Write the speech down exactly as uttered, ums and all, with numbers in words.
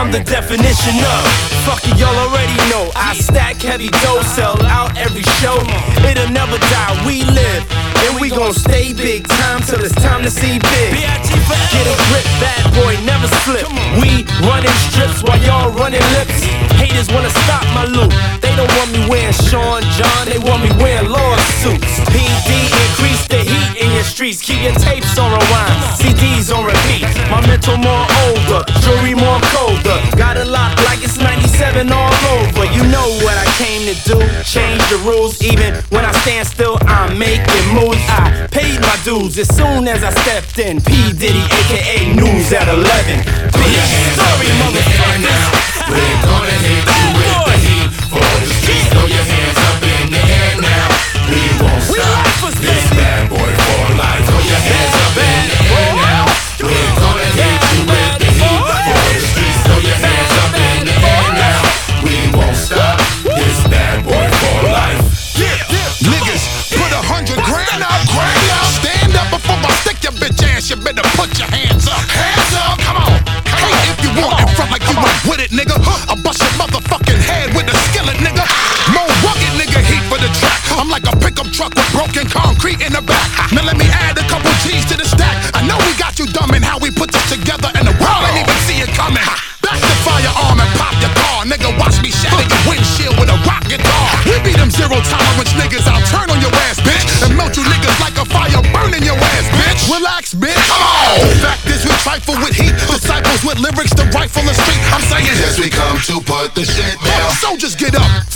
I'm the definition of. Fuck it, y'all already know. I stack heavy dough, sell out every show. It'll never die, we live. And we gon' stay big time till it's time to see big. Get a grip, bad boy, never slip. We running strips while y'all running lips. Haters wanna stop my loot. They don't want me wearing Sean John, they want me wearing lawsuits. P D, increase the heat in your streets. Keep your tapes on rewind, C Ds on repeat. My mental more older, jewelry more colder. Got a lock like it's ninety-seven all over. You know what I came to do, change the rules. Even when I stand still, I'm making moves. I paid my dues as soon as I stepped in. P Diddy, aka News at eleven. Sorry, motherfuckers. We're gonna hit you with the heat for the streets. Throw your hands up in the air now. We won't stop this bad boy for life. Throw your hands up in the air now. We're gonna hit you with the heat for the streets. Throw your hands up in the air now. We won't stop this bad boy for life. Niggas, put a hundred grand up, grand up. Stand up before I stick your bitch ass. You better put your hands up. Hands up, come on. Hey, if you want in front like you went with it, nigga. I bust your motherfucking head with a skillet, nigga. More rugged, nigga, heat for the track. I'm like a pickup truck with broken concrete in the back. Now let me add a couple G's to the stack. I know we got you dumb in how we put this together, and the world ain't even see it coming. Back the firearm and pop your car, nigga. Watch me shatter your windshield with a rock guitar. We be them zero tolerance niggas. I'll turn on your ass, bitch, and melt you niggas like a fire burning your ass, bitch. Relax, bitch. Come on. The fact is we trifle with heat, disciples with lyrics, the rifle and street. I'm saying yes, we come to put the shit down. Soldiers get up.